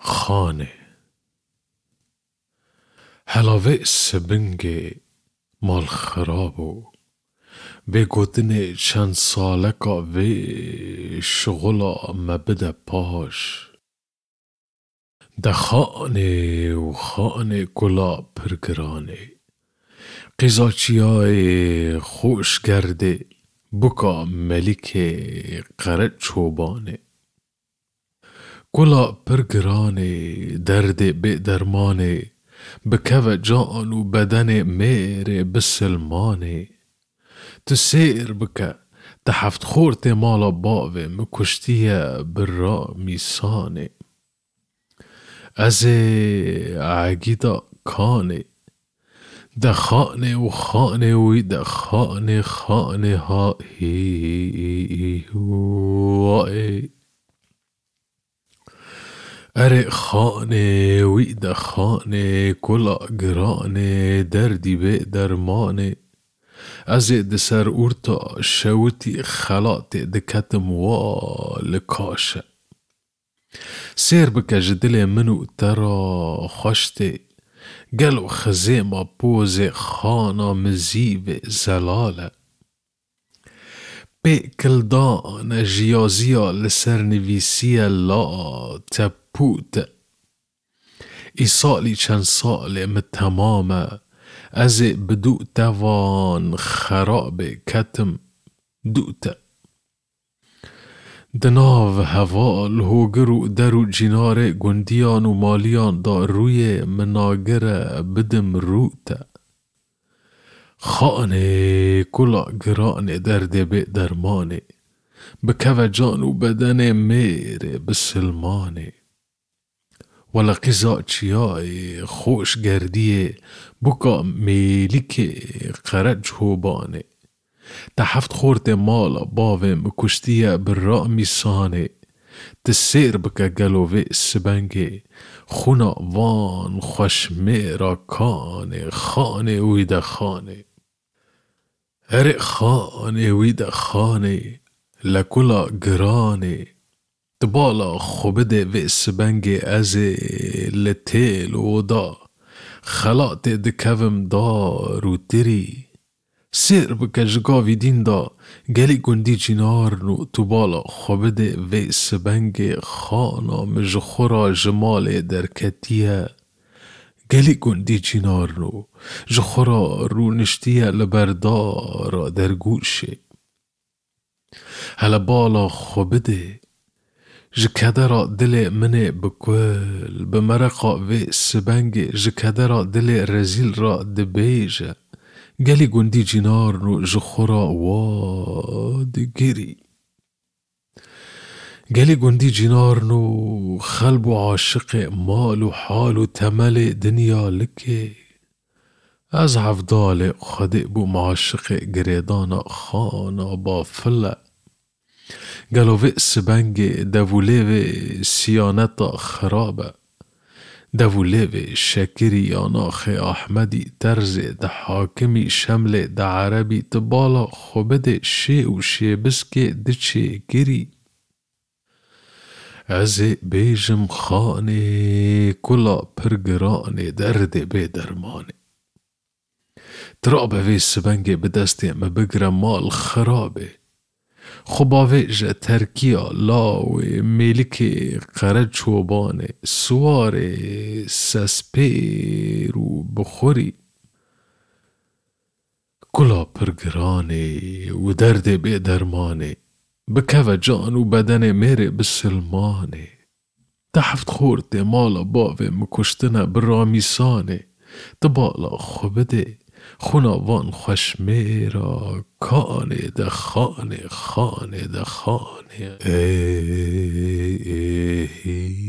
خانه هلاوه سبنگ مال خرابو به گودن چند سالکا وی شغلا مبده پاش ده خانه و خانه گلا پرگرانه قیزاچیای خوش گرده بکا ملک قرد چوبانه گلا پرگرانه درد به درمانه بکو جان و بدن میر بسلمانه تو سیر بکه ده هفت خورت مالا باوه مکشتیه برا میسانه از عگیدا کانه ده خانه و خانه وی ده خانه خانه ها اره خانه وی ده خانه کلا گرانه دردی به درمانه از دسر اورتا شوتی خلات دکتم والکاشه سیر بکج دل منو ترا خوشته گلو خزیما پوز خانا مزیب زلاله به کلدان جیازیا لسر نویسی لا تپوت ای سالی چند سال متمامه از بدو توان خراب کتم دوته دناو هوال هوگرو درو جینار گندیان و مالیان دا روی مناگر بدم روته خانه کلا گرانه درد به درمانه بکو جان و بدن میر بسلمانه ولا قیزاچیای خوش گردیه بکا میلیک قرد چوبانه ده هفت خورت مالا باوه مکشتیه برا میسانه ده سیر بکا گلوه سبنگه خونا وان خوش میرا کانه خانه ویده خانه اره خانه ویده خانه لکلا گرانه دبالا خوبده و سبنگ از لتیل و دا خلات دکوم دا رو تری سیر بکج گاوی دین دا گلی گندی جینار نو دبالا خوبده و سبنگ خانا مجخورا جمال درکتیه گلی گندی جینار نو جخورا رو نشتیه لبردارا درگوشه هلا بالا خوبده جکدرا دل منه بکل بمرقا و سبنگ جکدرا دل رزیل را دبیجه گلی گندی جینار نو جخورا وادگیری گلی گندی جینار نو خلب و عاشق مال و حال و تمل دنیا لکه از عفدال خده بو معاشق گریدانا خانا با فله گلوه سبنگ دووله سیانتا خرابه دووله شکری یاناخ احمدی ترز ده حاکمی شمل ده عربی تبالا خوبده شه و شه بسکه ده چه گری از بیجم خانه کلا پرگرانه درد به درمانه ترابه وی سبنگ به دسته مبگره مال خرابه خباوه جه ترکیا لاوه ملک قرد چوبانه سوار سسپیرو بخوری کلا پرگرانه و درد به درمانه بکو جان و بدن میر بسلمانه ده هفت خورد مالا باوه مکشتنه برامیسانه دبالا خوبده خونا وان خوش میرا کانه ده خانه خانه ده خانه